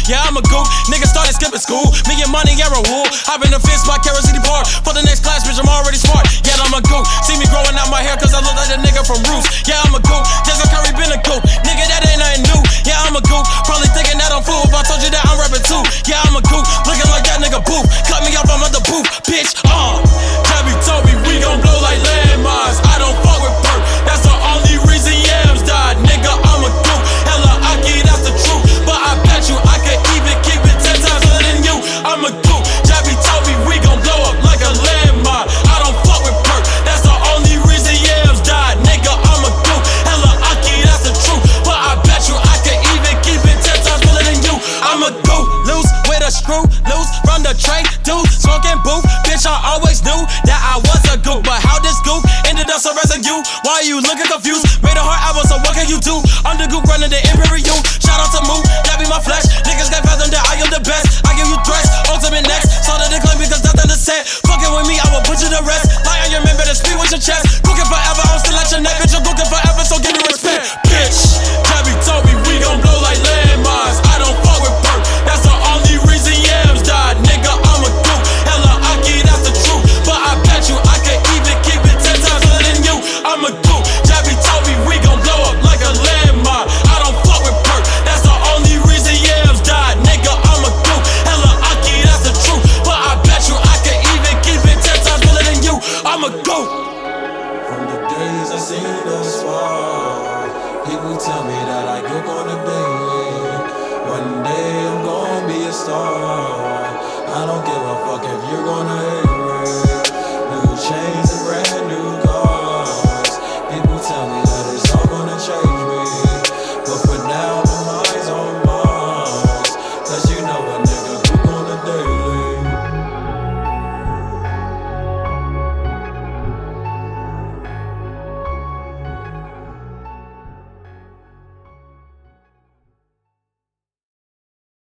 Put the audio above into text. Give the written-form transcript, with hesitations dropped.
yeah, I'm a gook. Niggas started skipping school, me and money, yeah, a wool. Hop in the fence, my Kerosene Park. For the next class, bitch, I'm already smart. Yeah, I'm a gook. See me growing out my hair, cause I look like a nigga from Roots. Yeah, I'm a gook. Jason Curry been a gook. Nigga, that ain't nothing new. Yeah, I'm a gook. Probably thinking that I'm fool if I told you that I'm rapping too. Yeah, I'm a gook. Looking like that nigga booth. Cut me off, I'm at the booth, bitch. Jabby told me we gon' blow like landmines. I don't fuck with perk. That's the only reason Yams died. Nigga, I'm a gook. Hella Aki, that's the truth. But I bet you I could even keep it 10 times better than you. I'm a gook. Jabby told me we gon' blow up like a landmine. I don't fuck with perk. That's the only reason Yams died. Nigga, I'm a gook. Hella Aki, that's the truth. But I bet you I could even keep it 10 times better than you. I'm a gook. Loose with a screw. Loose from the tray. Dude, smoking booth. Bitch, I always knew that I was a gook. But how this gook ended up so residue? Why you looking confused? Made a hard album, so what can you do? I'm the gook running the Imperial. Shout out to Moo, that be my flesh. Niggas can't fathom that I am the best. I give you threats, ultimate next. So that they claim because that's the set. Fucking with me, I will put you to rest. Lie on your man, better speak with your chest. Cooking forever, I'm still at your neck. Bitch, you're cooking forever, so give me respect. Bitch, Jabby told me we gon' blow like landmines. I don't fuck with perk. That's the only reason Yams died. Nigga, I'm a gook. Hella Aki, that's the truth. But I bet you I could even keep it 10 times better than you. I'm a gook. Jabby told me we gon' blow up like a landmine. I don't fuck with perk. That's the only reason Yams died. Nigga, I'm a gook. Hella Aki, that's the truth. But I bet you I could even keep it 10 times better than you. I'm a gook. From the days I seen us fall, people tell me that I gook on the daily. One day I'm gonna be a star. I don't give a fuck if you're gonna hate.